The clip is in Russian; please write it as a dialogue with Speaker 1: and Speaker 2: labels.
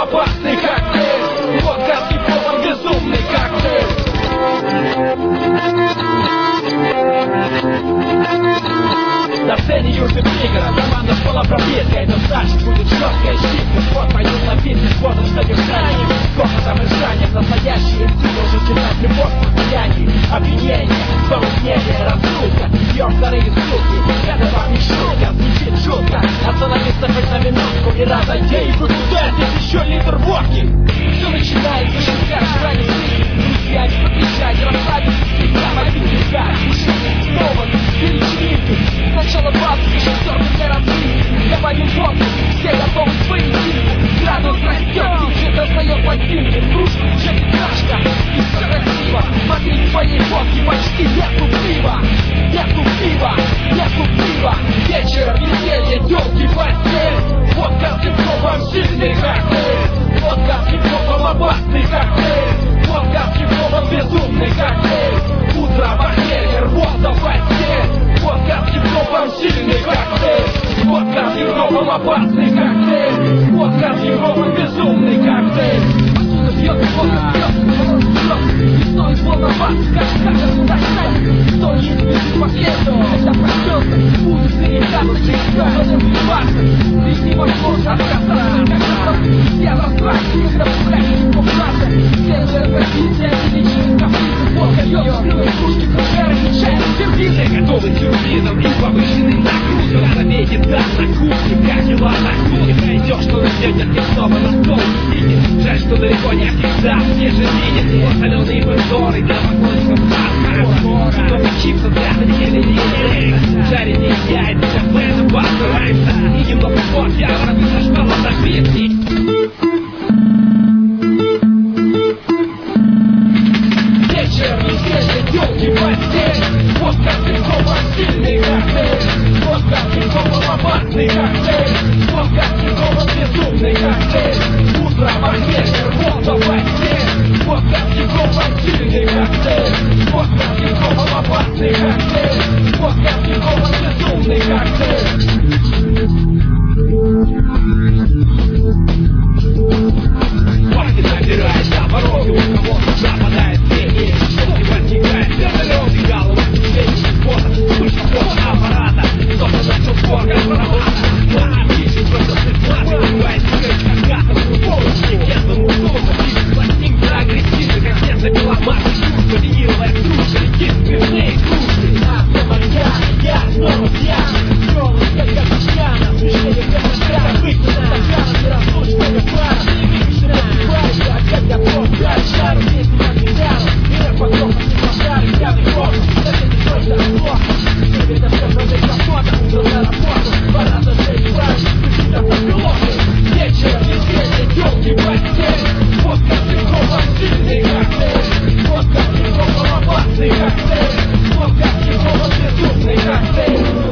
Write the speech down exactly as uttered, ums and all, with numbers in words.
Speaker 1: опасный коктейль. Водка с хип-хопом, безумный коктейль. На сцене южный пригород, команда школа пробирка. Это дальше будет жесткая щитка. Вот поют напитки с водным содержанием, гопотом и жжанием. Настоящий инстинкт должен читать любовь в состоянии опьянения, помутнение, разрушка. Пьем вторые сутки, это вам не шутка. Звучит жутко, остановиться хоть на минутку и разойти. Выпускай здесь еще литр водки. Все начинается, шутка, желание жизни. Друзья, не подъезжать, расслабиться, всегда мобильный взгляд. Снова перечинки. Сначала двадцать шестерка для развития. Я пою водку, все готовы к поединку. Градус растет, диджей достает пластинки. Кружка уже петрашка, и все красиво. Смотри, в твоей водке почти нету пива. Нету пива, нету пива. Вечер, веселье, тёлки, постель. Водка с хип-хопом, сильный коктейль. Водка с хип-хопом, опасный коктейль. Водка с хип-хопом, безумный коктейль. Утро, похмелье, рвота, постель. Водка с хип-хопом, сильный коктейль. Водка с хип-хопом, опасный коктейль. Водка с хип-хопом, безумный коктейль. Отсюда пьет, водка пьет, не стоит волноваться, как скажет достанет. Кто не спешит по следу, это проснется. Будет перекаться через каждый выбиваться. Здесь невозможно отказаться, когда все растраты, когда пуляешь по правде. Следует позиция, величие, каприцы, водка льет, скрылые кружки, кружеры, чай, сервизы. Готовы сюрпризом и повышенный нагрузком. Забейте да на кухне, как дела на кухне. Пройдешь, что на сегодня ты снова на стол сидит. Жаль, что далеко не всегда все же видят. Соленые помидоры для поклонников сахара. Много чипсов для еле-еле. Жареные яйца, кафе, на бар стараемся. И немного водки, а воробьи со шкала записки. Вечер, веселье, тёлки, постель. Водка с хип-хопом, сильный коктейль. Водка с хип-хопом, опасный коктейль. Водка с хип-хопом, безумный коктейль. Утро, похмелье, рвота, постель. Водка с хип-хопом, сильный коктейль. Водка с хип-хопом, опасный коктейль. Водка с хип-хопом, безумный коктейль.